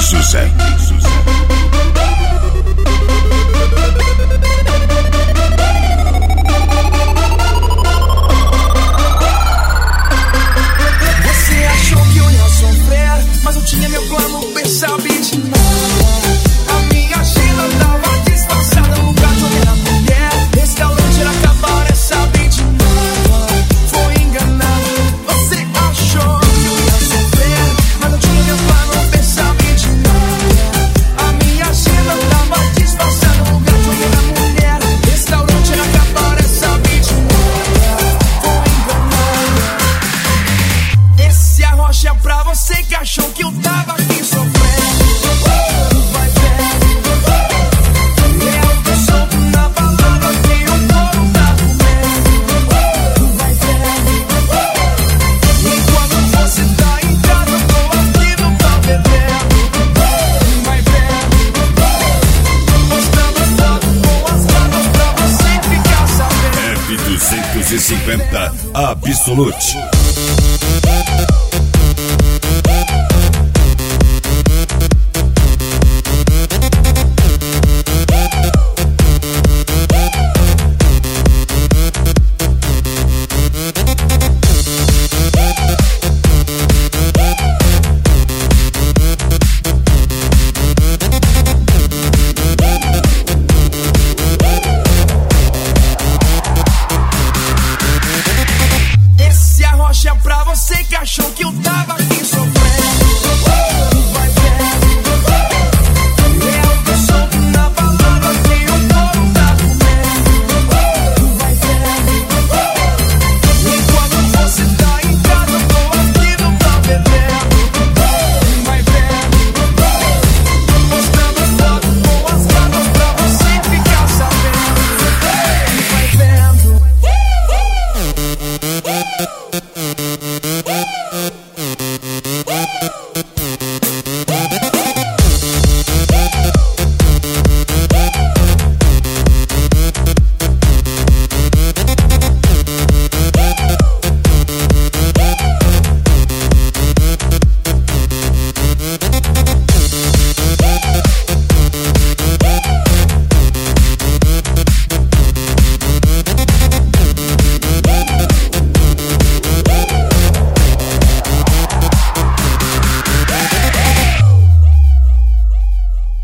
José. Você achou que eu ia sofrer, mas eu tinha meu plano, percebe de nada. A minha agenda tava disfarçada, no lugar de olhar a mulher. Restaurante era acabar, sabe de nada. Foi enganado, você achou que eu ia sofrer, mas eu tinha meu plano, percebe de nada. A minha agenda tava disfarçada, no lugar de olhar a mulher. Restaurante era acabar, sabe de nada. Foi enganado. Esse arrocha é pra você que achou que eu tava aqui sofrendo. Vai ver, eu tô solto na balada que o couro tá comendo. Vai ver, enquanto você tá em casa, eu tô aqui no pau bebendo. Vai ver, postando foto com as gatas pra você ficar sabendo. F250 Absolute. Esse arrocha é pra você que achou que eu tava